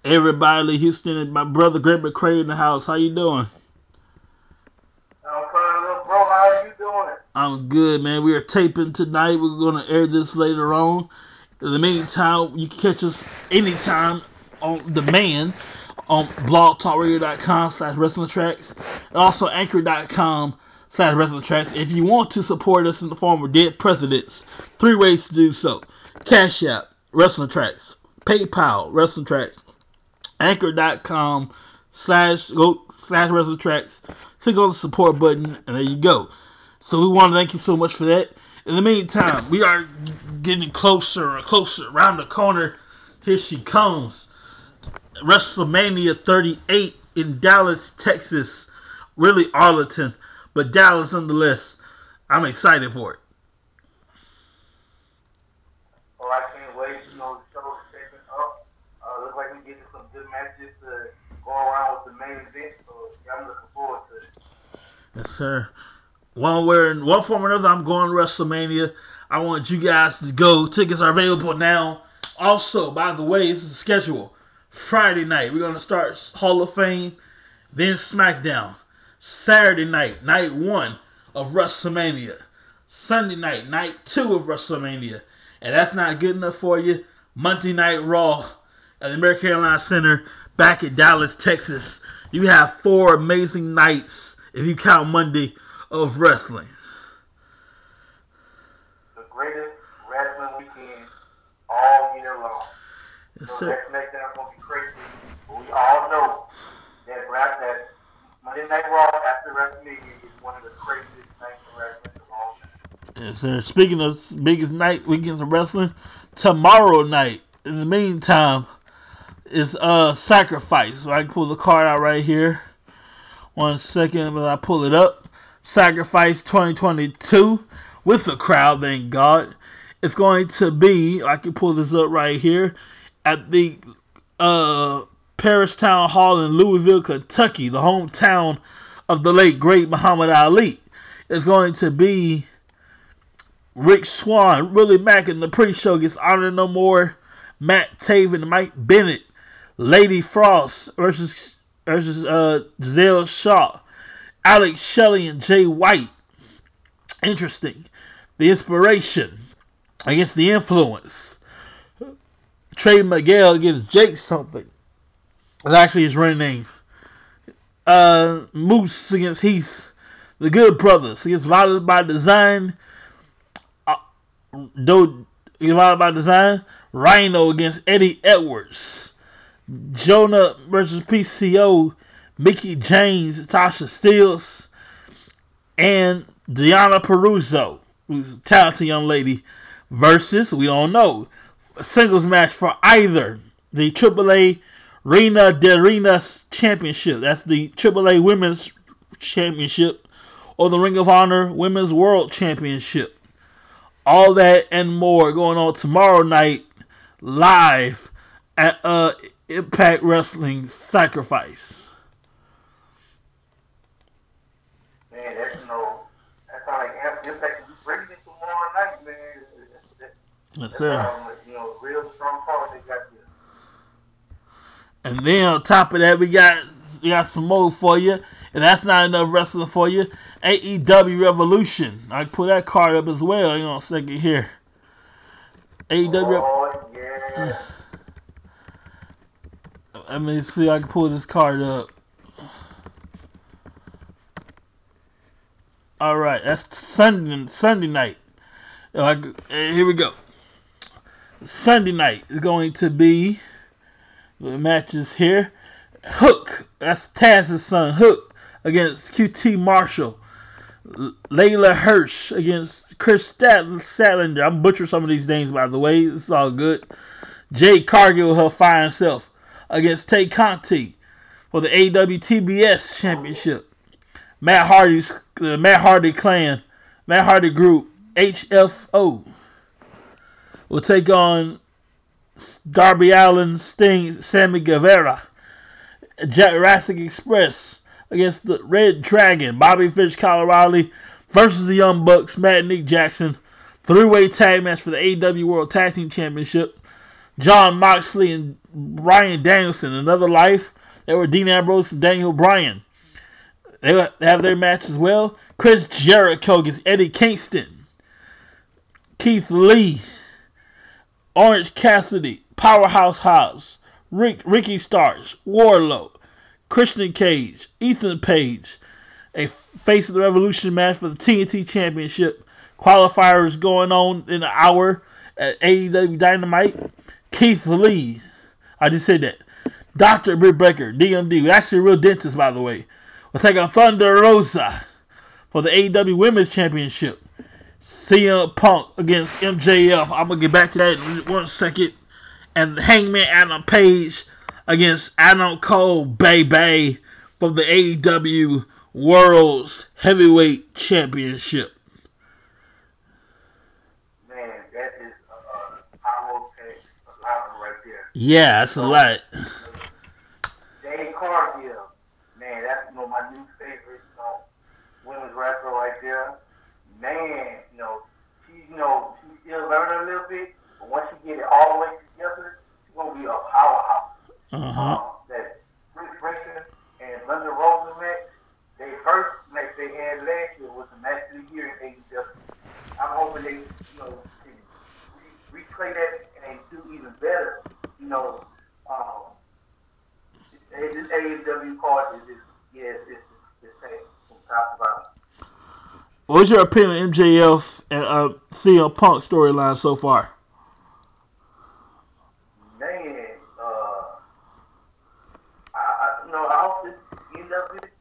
Everybody, Houston, and my brother Greg McCray in the house. How you doing? I'm fine, little bro. How are you doing? I'm good, man. We are taping tonight. We're going to air this later on. In the meantime, you can catch us anytime on demand on blogtalkradio.com/wrestling tracks and also anchor.com/wrestling tracks. If you want to support us in the form of dead presidents, three ways to do so: Cash App, Wrestling Tracks; PayPal, Wrestling Tracks; anchor.com/go/slash wrestling tracks. Click on the support button, and there you go. So we want to thank you so much for that. In the meantime, we are getting closer and closer around the corner. Here she comes. WrestleMania 38 in Dallas, Texas. Really Arlington, but Dallas nonetheless. I'm excited for it. Well, I can't wait. The show's shaping up. Looks like we're getting some good matches to go around with the main event. So yeah, I'm looking forward to it. Yes, sir. One form or another, I'm going to WrestleMania. I want you guys to go. Tickets are available now. Also, by the way, this is the schedule. Friday night, we're going to start Hall of Fame, then SmackDown. Saturday night, night 1 of WrestleMania. Sunday night, night 2 of WrestleMania. And that's not good enough for you. Monday Night Raw at the American Airlines Center back in Dallas, Texas. You have 4 amazing nights, if you count Monday, of wrestling. The greatest wrestling weekend all year long. Yes, so sir. That SmackDown's going to be crazy. But we all know that Monday Night Raw after WrestleMania is one of the craziest nights of wrestling of all time. Yes, sir. Speaking of biggest weekends of wrestling, tomorrow night, in the meantime, is Sacrifice. So I can pull the card out right here. 1 second, but I pull it up. Sacrifice 2022 with the crowd, thank God. It's going to be, I can pull this up right here, at the Paris Town Hall in Louisville, Kentucky, the hometown of the late great Muhammad Ali. It's going to be Rick Swann, Willie Mack in the pre-show gets honored no more. Matt Taven and Mike Bennett. Lady Frost versus Giselle Shaw. Alex Shelley and Jay White. Interesting. The Inspiration against The Influence. Trey Miguel against Jake something. That's actually his running name. Moose against Heath. The Good Brothers against Violent by Design. Violent by Design. Rhino against Eddie Edwards. Jonah versus PCO. Mickey James, Tasha Steeles, and Deonna Purrazzo, who's a talented young lady, versus, we don't know, a singles match for either the AAA Reina de Reinas Championship, that's the AAA Women's Championship, or the Ring of Honor Women's World Championship. All that and more going on tomorrow night, live at Impact Wrestling Sacrifice. Man, that's not like Impact. We bring it tomorrow night, man. Yes, sir. Real strong card they got here. And then on top of that, we got some more for you. And that's not enough wrestling for you. AEW Revolution. I can pull that card up as well. Hang on a second here. AEW. Oh, yeah. Let me see if I can pull this card up. All right, that's Sunday night. Here we go. Sunday night is going to be the matches here. Hook, that's Taz's son, Hook against QT Marshall. Layla Hirsch against Chris Statlander. I'm butchering some of these names, by the way. It's all good. Jade Cargill, her fine self, against Tay Conti for the AEW TBS Championship. Matt Hardy clan, Matt Hardy group, HFO, will take on Darby Allin, Sting, Sammy Guevara. Jurassic Express against the Red Dragon, Bobby Fish, Kyle O'Reilly versus the Young Bucks, Matt and Nick Jackson. 3-way tag match for the AEW World Tag Team Championship. John Moxley and Bryan Danielson, Another Life. They were Dean Ambrose and Daniel Bryan. They have their match as well. Chris Jericho against Eddie Kingston. Keith Lee. Orange Cassidy. Powerhouse Hobbs. Ricky Starks. Wardlow. Christian Cage. Ethan Page. A Face of the Revolution match for the TNT Championship. Qualifiers going on in an hour at AEW Dynamite. Keith Lee. I just said that. Dr. Britt Baker, DMD, actually a real dentist, by the way, will take on Thunder Rosa for the AEW Women's Championship. CM Punk against MJF. I'm going to get back to that in 1 second. And Hangman Adam Page against Adam Cole, baby, for the AEW World's Heavyweight Championship. Man, that is a power pack right there. Yeah, that's a lot. Jade Cargill, man, that's my new favorite women's wrestler right there. Man, she's still learning a little bit, but once she get it all the way together, she's gonna be a powerhouse. That Britt Baker and Thunder Rosa match, their first match they had last year was the match of the year in AEW. I'm hoping they, can replay that and do even better. This AEW card is it's the same from top to bottom. What's your opinion on MJF and CM Punk storyline so far? Man, I hope this end of it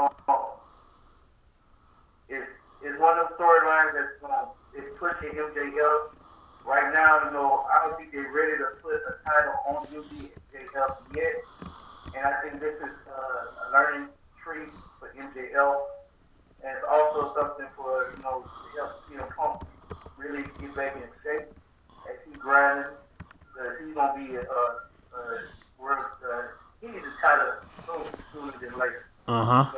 is one of those storylines that's pushing MJF. Right now, I don't think they're ready to put a title on MJF yet. And I think this is a learning tree for MJF. And it's also something for, to help CM Punk really get back in shape as he's grinding. He's going to be he needs a title sooner than later. So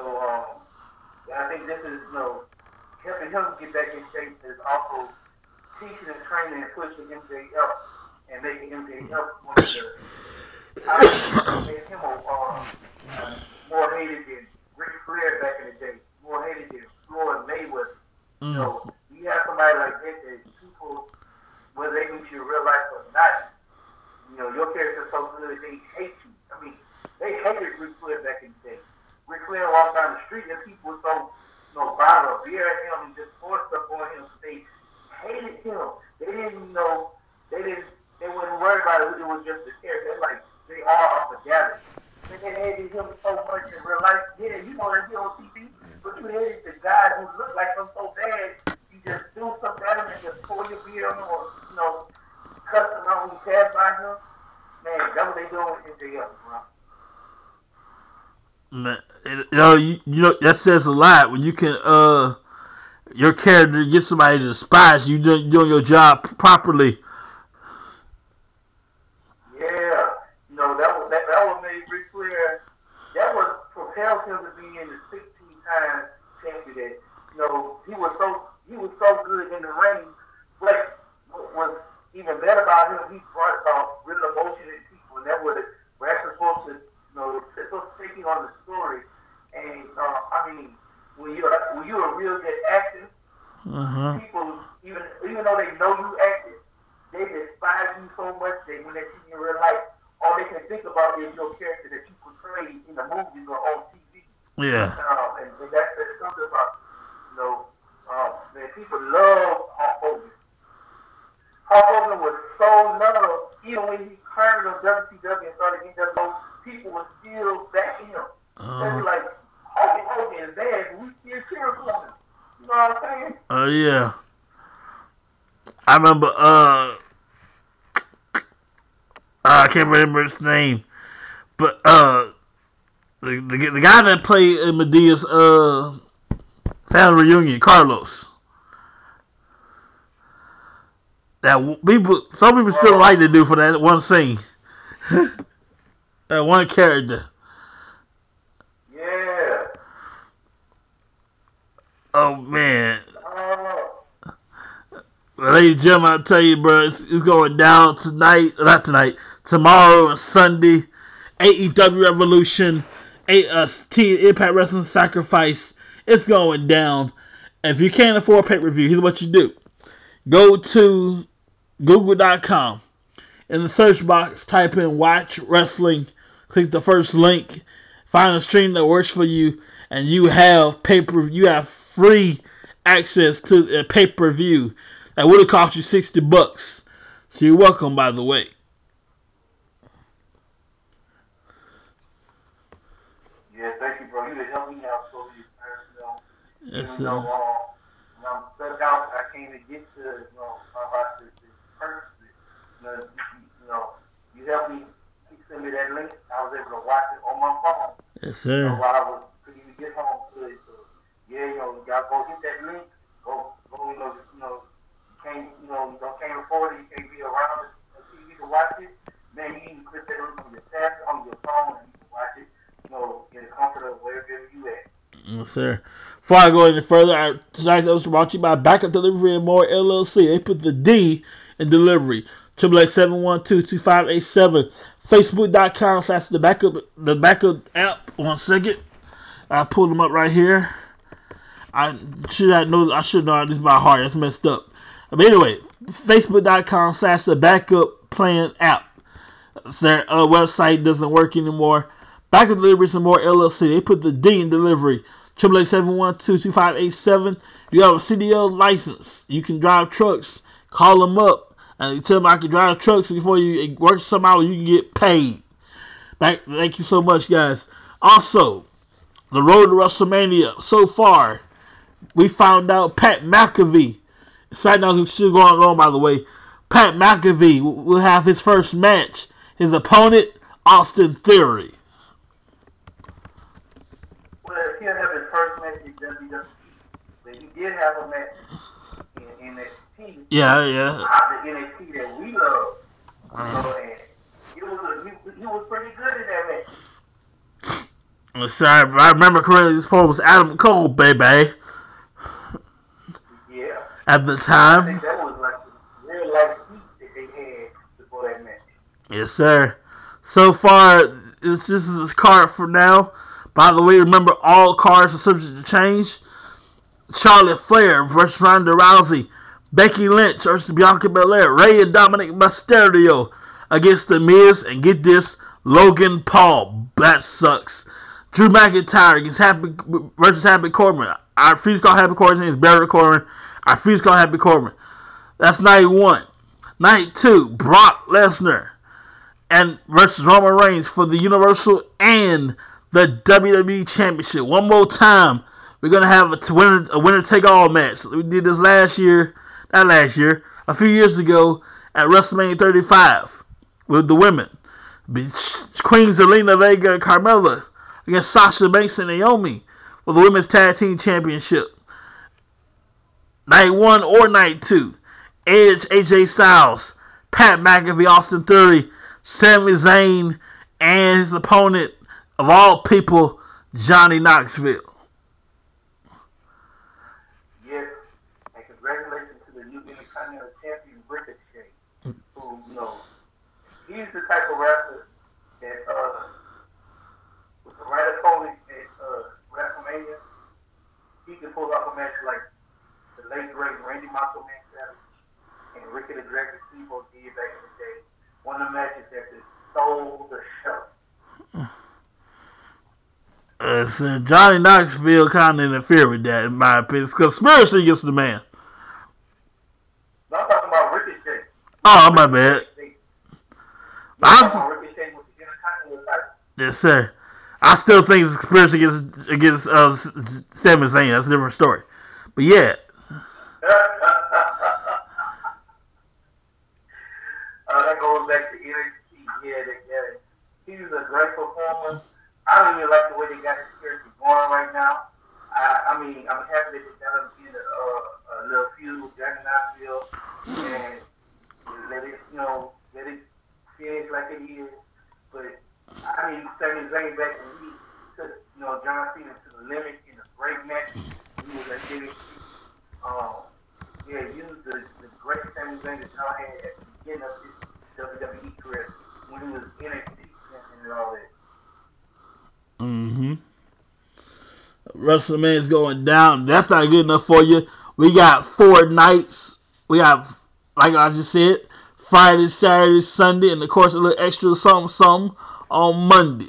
I think this is, helping him get back in shape is also teaching and training and pushing MJF and making MJF one of the make him more hated than Ric Flair back in the day, more hated than Floyd Mayweather. You have somebody like that people, whether they meet you in real life or not, your character's so good they hate you. I mean, they hated Ric Flair back in the day. Ric Flair walked down the street and people were so bottle beer at him and just pour stuff on him. They hated him. They didn't they wasn't worried about it. It was just the character. Like, they all up together. They hated him so much in real life. Yeah, they're here on TV, but you hated the guy who looked like him so bad. You just do something at him and just pour your beer on him or, cuss him out when you pass by him. Man, that's what they doing in jail, bro. Man, that says a lot when you can your character get somebody to despise you doing your job properly. Yeah, that was made Ric Flair. That was propelled him to be in the 16-time champion. He was so good in the ring. But what was even better about him, he brought about real emotion in people, and that was we're actually supposed to. It's supposed to take you on the story, and when you're a real good actor, people even though they know you acted, they despise you so much that when they see you in real life, all they can think about is your character that you portrayed in the movies or on TV. Yeah. And that's something about man, people love Hulk Hogan. Hulk Hogan was so loved, even when he turned on WCW and started NWO, people were still backing him. They were like, Hogan is bad, but we still cheering for him. You know what I'm saying? Yeah. I remember, I can't remember his name, but the guy that played in Medea's family reunion, Carlos. Some people still like to do for that one scene. That one character. Yeah. Oh man. Ladies and gentlemen, I tell you, bro, it's going down tonight. Not tonight. Tomorrow and Sunday. AEW Revolution. Impact Wrestling Sacrifice. It's going down. If you can't afford a pay-per-view, here's what you do. Go to Google.com. In the search box, type in Watch Wrestling. Click the first link. Find a stream that works for you. And you have you have free access to a pay-per-view that would have cost you $60. So you're welcome, by the way. Yeah, thank you, bro. You would help me out so you Yes, even though when I'm stuck out, I can't even get to about this purchase it. You helped me send me that link. I was able to watch it on my phone. Yes, sir. While I couldn't even get home to it. So yeah, y'all go hit that link. Go, can't afford it. You can't be around the TV to watch it. Man, you can click that link on your tablet, on your phone, and you can watch it. In the comfort of wherever you at. Yes, sir. Before I go any further, tonight's episode brought to you by Backup Delivery and More LLC. They put the D in delivery. 888-712-2587. Facebook.com/the backup app. 1 second. I pulled them up right here. I should know this by heart. That's messed up. But anyway, Facebook.com/the backup plan app. Their website doesn't work anymore. Backup Delivery and More LLC. They put the D in delivery. 888-712-2587. You have a CDL license. You can drive trucks. Call them up and you tell them I can drive trucks before you work somehow you can get paid. Thank you so much, guys. Also, the road to WrestleMania. So far, we found out Pat McAfee. SmackDown is still going on, by the way. Pat McAfee will have his first match. His opponent, Austin Theory. Well, he didn't have his first match in WWE, but he did have a match in NXT. Yeah. The NXT that we love. And he was pretty good in that match. Sorry, I remember correctly, this opponent was Adam Cole, baby. Yeah. At the time. I think that was like the real life heat that they had before that match. Yes, sir. So far, this is his card for now. By the way, remember all cards are subject to change. Charlotte Flair versus Ronda Rousey. Becky Lynch versus Bianca Belair. Rey and Dominic Mysterio against The Miz. And get this, Logan Paul. That sucks. Drew McIntyre against versus Happy Corbin. I refuse to call Happy Corbin. His name is Barry Corbin. I refuse to call Happy Corbin. That's night 1. Night 2, Brock Lesnar and versus Roman Reigns for the Universal and the WWE Championship. One more time, we're going to have a winner-take-all match. We did this a few years ago at WrestleMania 35 with the women. Queen Zelina Vega and Carmella against Sasha Banks and Naomi for the Women's Tag Team Championship. Night 1 or Night 2, Edge, AJ Styles, Pat McAfee, Austin Theory, Sami Zayn, and his opponent, of all people, Johnny Knoxville. Yes, and congratulations to the new Intercontinental Champion, Ricochet, who, he's the type of wrestler that, with the right opponent at WrestleMania, he can pull off a match like the late great Randy Macho Man Savage and Ricky the Dragon Steamboat did back in the day. One of the matches that just stole the show. So Johnny Knoxville kind of interfered with that, in my opinion, because conspiracy against the man. No, I'm talking about Ricochet. Oh, my bad. I'm talking about Ricochet with the Intercontinental title. Yes, sir. I still think it's a conspiracy against Sami Zayn. That's a different story. But yeah. That goes back to NXT. Yeah, he was a great performer. I don't even like the way they got his character going right now. I'm happy that they got him in a little feud with Johnny Knoxville and let it finish like it is. But Sami Zayn back when he took John Cena to the limit in a great match. He was at NXT. use the great Sami Zayn that y'all had at the beginning of his WWE career when he was NXT and all that. Mm-hmm. WrestleMania's going down. That's not good enough for you. We got 4 nights. We have, like I just said, Friday, Saturday, Sunday, and of course a little extra something on Monday.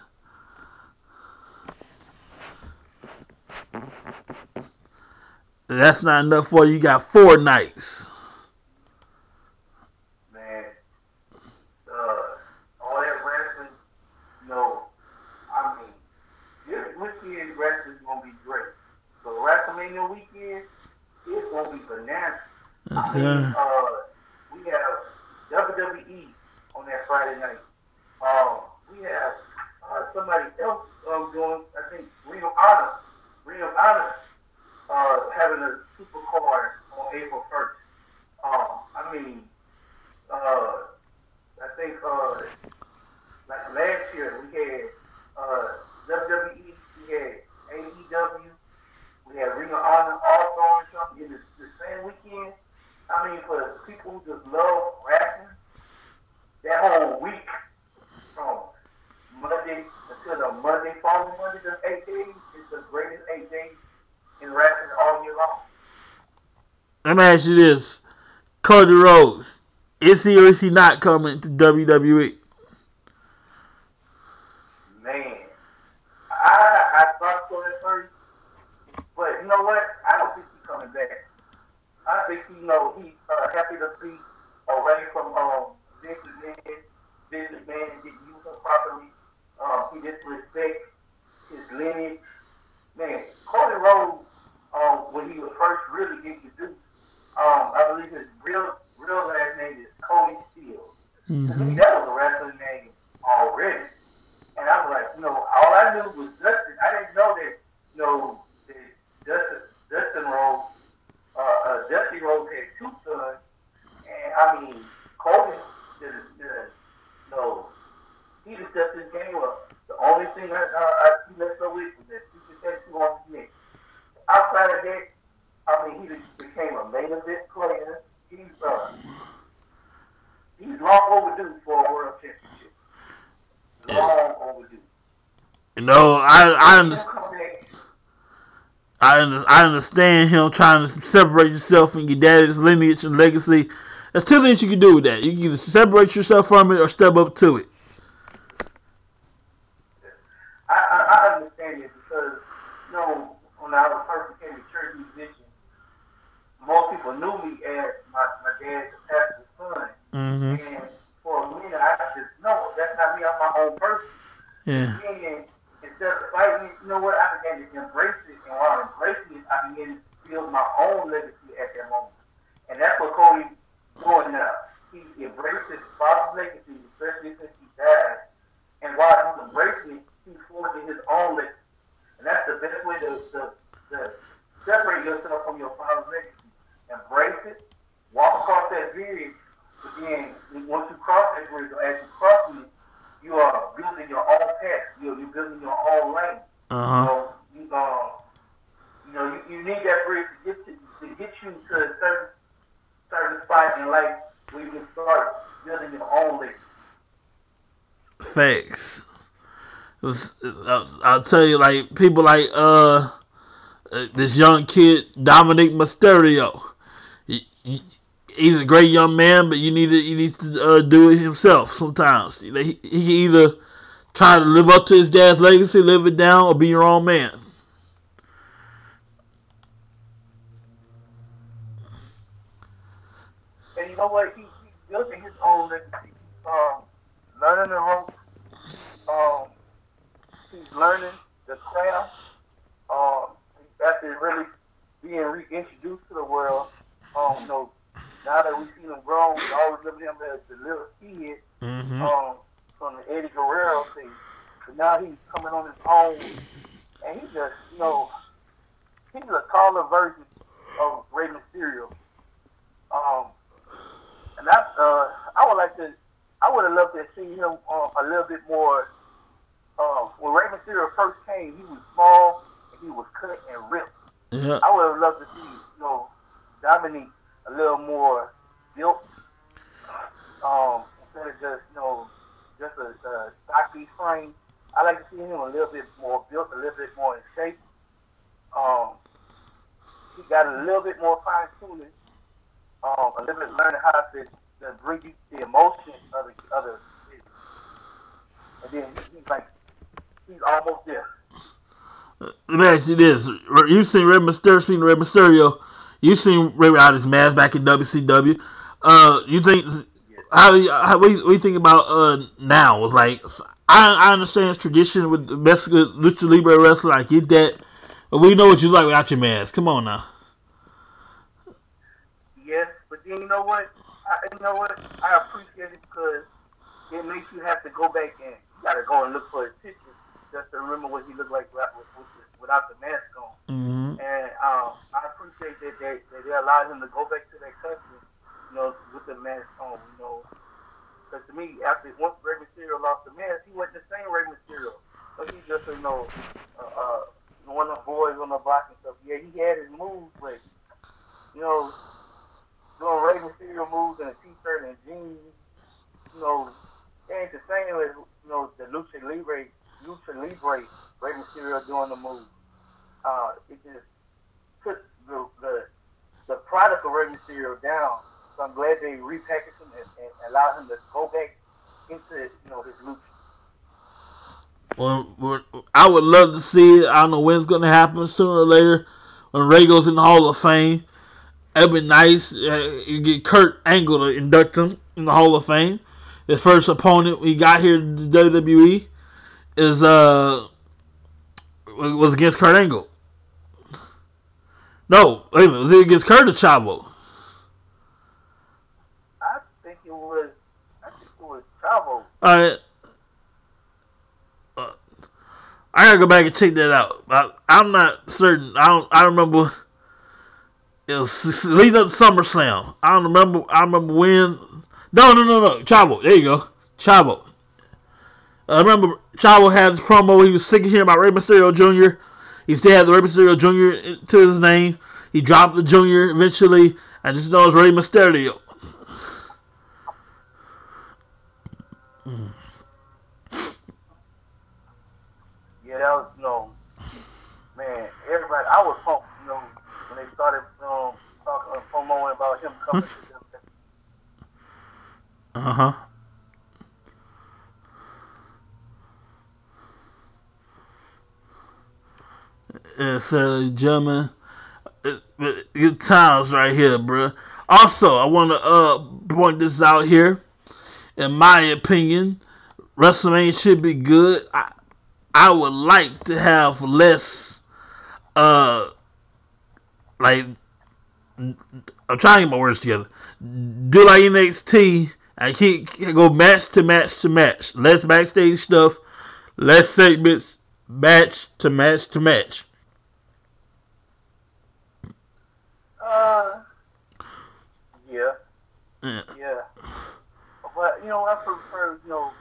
That's not enough for you. You got 4 nights. Man, all that wrestling, I mean, this weekend wrestling is going to be great. So WrestleMania weekend, it's going to be bananas. We have WWE on that Friday night. We have somebody else doing, I think, Ring of Honor. Having a super card on April 1st. I think like last year we had WWE, we had AEW, we had Ring of Honor all throwing something in the same weekend. I mean, for people who just love wrestling, that whole week from Monday until the Monday following Monday, just 8 days, is the greatest 8 days in wrestling all year long. Let me ask you this. Cody Rhodes, is he or is he not coming to WWE? Man, I thought so at first, but you know what? I don't think he's coming back. I think he's happy to be away from Vince McMahon and didn't use him properly. He didn't respect his lineage. Man, Cody Rhodes, when he was first really introduced, I believe his real last name is Cody Steele. Mm-hmm. To me, that was a wrestling name already. And I was like, all I knew was Dustin. I didn't know that, that Dustin Rhodes, Dusty Rhodes had 2 sons. And I mean, Cody, he just didn't game up. The only thing he messed up with was that stupid tattoo on his neck. Outside of that, I mean, he became a main event player. He's long overdue for a world championship. Long overdue. I understand him trying to separate yourself from your daddy's lineage and legacy. There's 2 things you can do with that. You can either separate yourself from it or step up to it. I understand it because, when I first became a church musician, most people knew me as my dad's pastor's son. Mm-hmm. And for a minute, I just, no, that's not me. I'm my own person. Yeah. And instead of fighting, you know what? I began to embrace it. And while embracing it, I began to build my own legacy at that moment. And that's what Cody's doing now. He embraced his father's legacy, especially since he died. And while he's embracing it, he's forging his own legacy. And that's the best way to separate yourself from your father's legacy. Embrace it, walk across that bridge, but then once you cross that bridge, or as you cross it, you are building your own path. You're building your own lane. Uh-huh. So, you need that bridge to get you to a certain spot in life where you can start building your own lane. Facts. I'll tell you, like, people like this young kid, Dominic Mysterio. He's a great young man, but he needs to do it himself sometimes. He can either try to live up to his dad's legacy, live it down, or be your own man. And you know what? He's building his own legacy. Learning the ropes. He's learning the craft. After really being reintroduced to the world, now that we've seen him grown, we always look at him as the little kid from the Eddie Guerrero thing. But now he's coming on his own, and he's just, he's a taller version of Rey Mysterio. And that's, I would have loved to see him a little bit more. When Rey Mysterio first came, he was small and he was cut and ripped. Yeah. I would have loved to see, Dominic a little more built, instead of just just a stocky frame. I like to see him a little bit more built, a little bit more in shape. Um, he got a little bit more fine tuning, a little bit learning how to bring you the emotion of the other, and then he's almost there. Let me ask you this: you've seen Rey Mysterio, speaking of Rey Mysterio, you've seen Rey without his mask back in WCW. You think Yes. what do you think about now? It's like I understand it's tradition with the Mexican lucha libre wrestler. I get that, but we know what you like without your mask. Come on now. Yes, but then you know what? I appreciate it because it makes you have to go back and you got to go and look for his pictures just to remember what he looked like without the mask on. Mm-hmm. And I appreciate that they allowed him to go back to that country, with the mask on. Because to me, after once Rey Mysterio lost the mask, he wasn't the same Rey Mysterio. So he just one of the boys on the block and stuff. Yeah, he had his moves, but you know doing Rey Mysterio moves in a t-shirt and jeans, you know, it ain't the same as the Lucha Libre Rey Mysterio doing the moves. It just took the product of Rey Mysterio down. So I'm glad they repackaged him and allowed him to go back into his lucha. Well, I would love to see it. I don't know when it's going to happen, sooner or later, when Ray goes in the Hall of Fame. It'd be nice. You get Kurt Angle to induct him in the Hall of Fame. His first opponent he got here to WWE is was against Kurt Angle. No, wait a minute. Was it against Kurt or Chavo? I think it was. I think it was Chavo. Uh, I gotta go back and check that out. I'm not certain. I don't remember. It was leading up to SummerSlam. I don't remember. I remember when. No. Chavo. There you go. Chavo. I remember Chavo had his promo. He was sick of hearing about Rey Mysterio Jr. He still had the Rey Mysterio Jr. to his name. He dropped the Jr. eventually. I just know it's Rey Mysterio. Yeah, that was man. Everybody, I was pumped. When they started talking promoing about him coming to them. Uh huh. So, gentlemen, good times right here, bro. Also, I want to point this out here. In my opinion, WrestleMania should be good. I would like to have less, uh, like, I'm trying to get my words together. Do like NXT and go match to match to match. Less backstage stuff, less segments, match to match to match. Uh, yeah, Yeah. yeah. But I prefer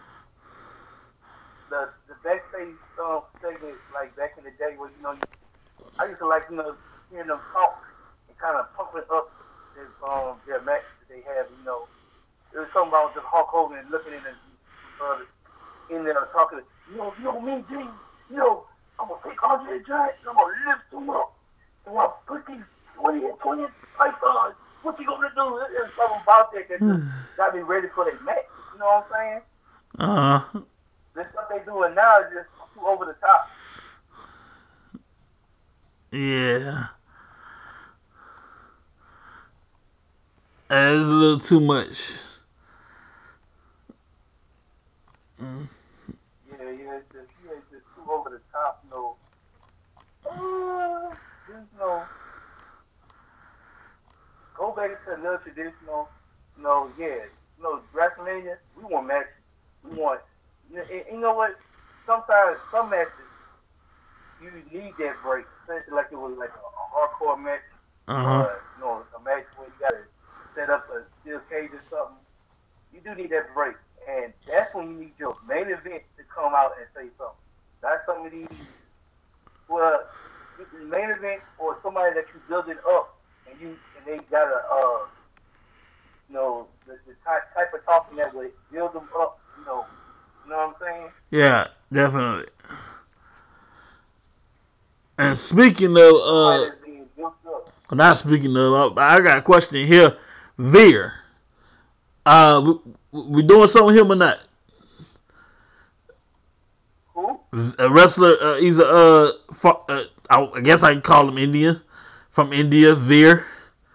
the backstage segment like back in the day where I used to like hearing them talk and kind of pumping up their match that they have. It was something about just Hulk Hogan looking in there talking. Me, James. I'm gonna take Andre the Giant. I'm gonna lift him up. And I'll put these 20 pythons. What you gonna do? There's something about that just got me ready for the match. You know what I'm saying? Uh, This stuff they doing now is just too over the top. yeah. It's a little too much. It's just too over the top. Just go back to the traditional. WrestleMania. We want matches. We want. You know what? Sometimes some matches you need that break, especially like it was like a hardcore match, Uh huh. or a match where you gotta set up a steel cage or something. You do need that break, and that's when you need your main event to come out and say something. Not some of these, well, the main event or somebody that you building up, and they gotta Yeah, definitely. And speaking of, not speaking of, I got a question here. Veer, we doing something with him or not? Who? A wrestler, he's a, I guess I can call him Indian, from India, Veer.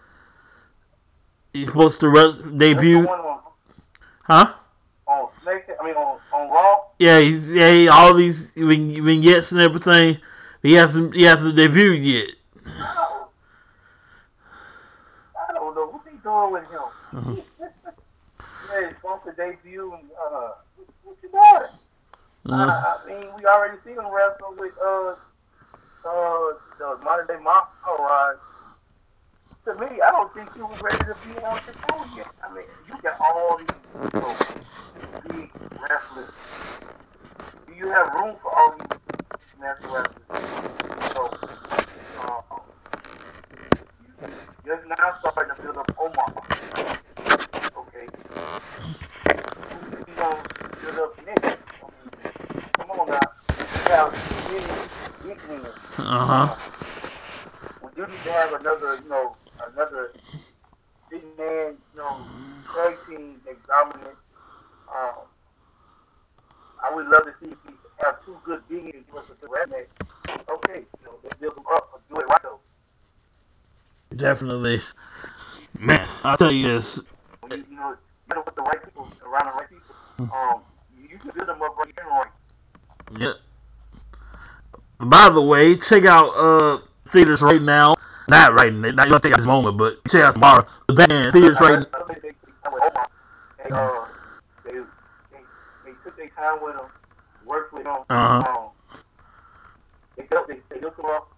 He's supposed to debut. Huh? On Snake, on Raw. Yeah, all these vignettes and everything. He hasn't debuted yet. I don't know what they doing with him. Yeah, he's supposed to debut. And, what you doing? I mean, we already seen him wrestle with the modern day Maharaja. To me, I don't think he was ready to be on the show yet. I mean, you got all these big wrestlers. Do you have room for all these national wrestlers? So, just now starting to build up Omar. Okay. Who's going to build up next? I mean, come on now. We have too many big winners. We do need to have another big man, tag team that's dominant. I would love to see if we have two good big men and give us a good redneck. Okay, they build them up, but do it right though. Definitely. Man, I'll tell you this. When you with the right people, around the right people, you can build them up right and right. Yeah. By the way, check out theaters right now. Not right now. Not gonna take out this moment, but check out tomorrow. The Batman theaters right now. They took their time with them, worked with them. They built them up.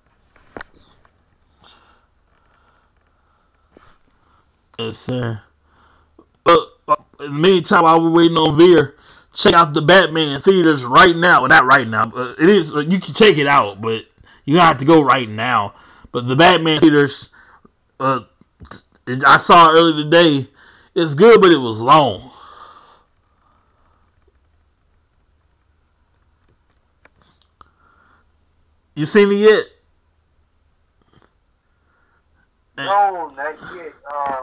Yes, sir. In the meantime, while we're waiting on Veer, check out the Batman theaters right now. Well, not right now. It is. You can check it out, but you have to go right now. But the Batman theaters, I saw it earlier today. It's good, but it was long. You seen it yet? No, not yet.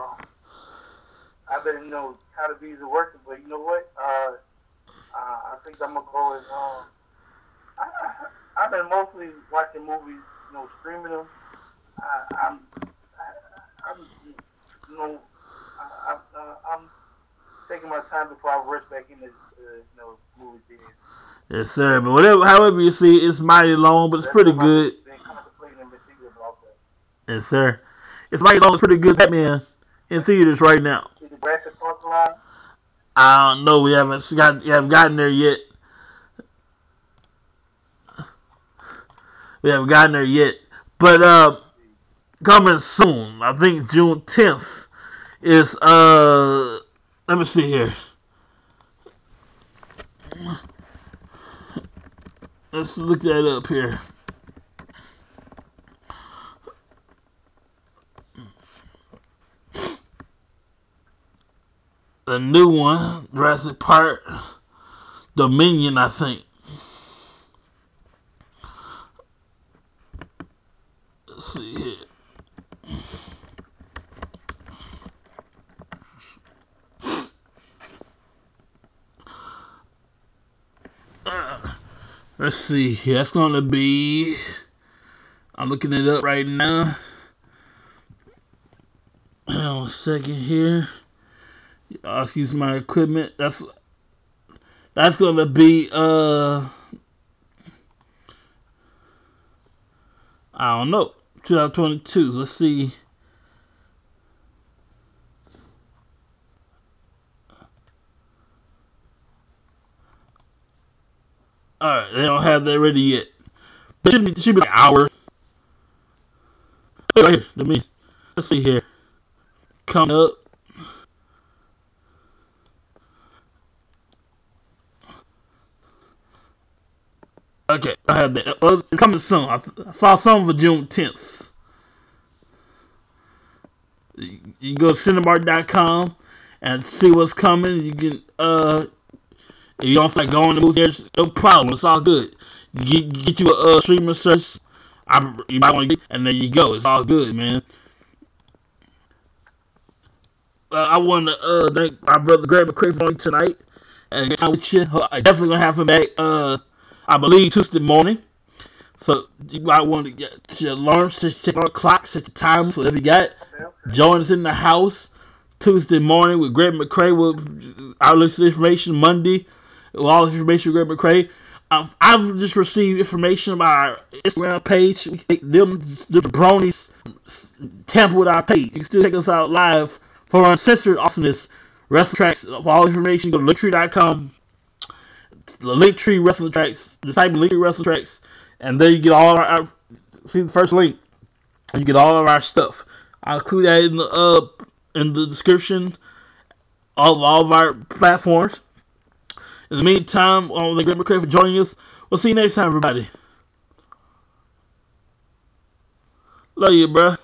I better how to be the working, but you know what? I think I'm gonna go with. I've been mostly watching movies, streaming them. I'm taking my time before I rush back into movie theaters. Yes, sir. But however you see it, it's mighty long, but it's pretty good. Yes, sir. It's mighty long, it's pretty good. Batman in theaters right now. Is the grass across the line? I don't know. We haven't gotten there yet. We haven't gotten there yet. But coming soon. I think June 10th is let me see here. Let's look that up here. The new one, Jurassic Park Dominion, I think. Let's see here. Let's see. That's going to be... I'm looking it up right now. Hang on a second here. Excuse my equipment. That's going to be... I don't know. 2022. Let's see. Alright, they don't have that ready yet. But it should be like an hour. Right here, let's see here. Coming up. Okay, I have that. It's coming soon. I saw some for June 10th. You go to Cinemark.com and see what's coming. You can If you don't feel like going to move there, no problem. It's all good. Get you a streaming service. You might want to get, and there you go. It's all good, man. I want to thank my brother Greg McCray for tonight. And get with you. I definitely gonna have him back. I believe Tuesday morning. So you might want to get your alarms, check your clock, set your timers, whatever you got. Join us in the house Tuesday morning with Greg McCray. With our list of information Monday. With all the information with Greg McCray. I've just received information about our Instagram page. Them the bronies tamper with our page. You can still check us out live for uncensored awesomeness. Wrestling Tracks. For all information, go to linktree.com. The Linktree Wrestling Tracks. The site Linktree Wrestling Tracks. And there you get all our see the first link. You get all of our stuff. I'll include that in the description of all of our platforms. In the meantime, I want to thank Greg McCray for joining us. We'll see you next time, everybody. Love you, bruh.